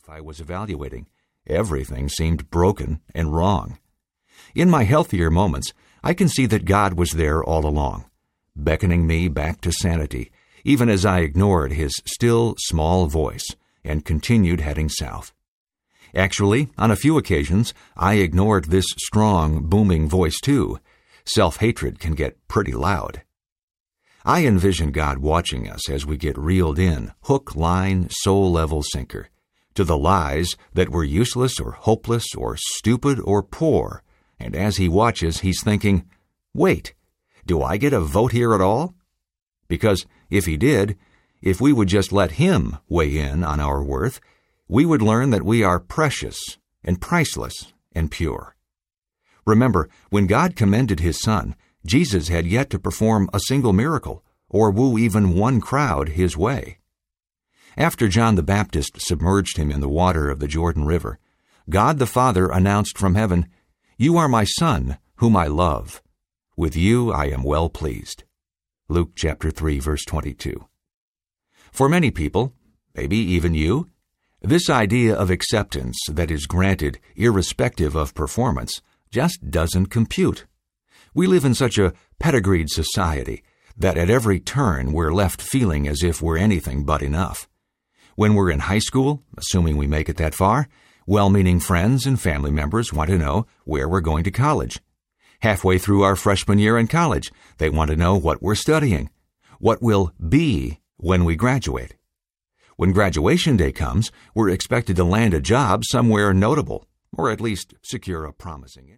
life I was evaluating. Everything seemed broken and wrong. In my healthier moments, I can see that God was there all along, beckoning me back to sanity, even as I ignored His still, small voice and continued heading south. Actually, on a few occasions, I ignored this strong, booming voice too. Self-hatred can get pretty loud. I envision God watching us as we get reeled in, hook, line, soul-level sinker, to the lies that we're useless or hopeless or stupid or poor. And as He watches, He's thinking, wait, do I get a vote here at all? Because if He did, if we would just let Him weigh in on our worth, we would learn that we are precious and priceless and pure. Remember, when God commended His Son, Jesus had yet to perform a single miracle or woo even one crowd His way. After John the Baptist submerged Him in the water of the Jordan River, God the Father announced from heaven, "You are my Son, whom I love. With you I am well pleased." Luke chapter 3, verse 22. For many people, maybe even you, this idea of acceptance that is granted irrespective of performance just doesn't compute. We live in such a pedigreed society that at every turn we're left feeling as if we're anything but enough. When we're in high school, assuming we make it that far, well-meaning friends and family members want to know where we're going to college. Halfway through our freshman year in college, they want to know what we're studying, what we'll be when we graduate. When graduation day comes, we're expected to land a job somewhere notable, or at least secure a promising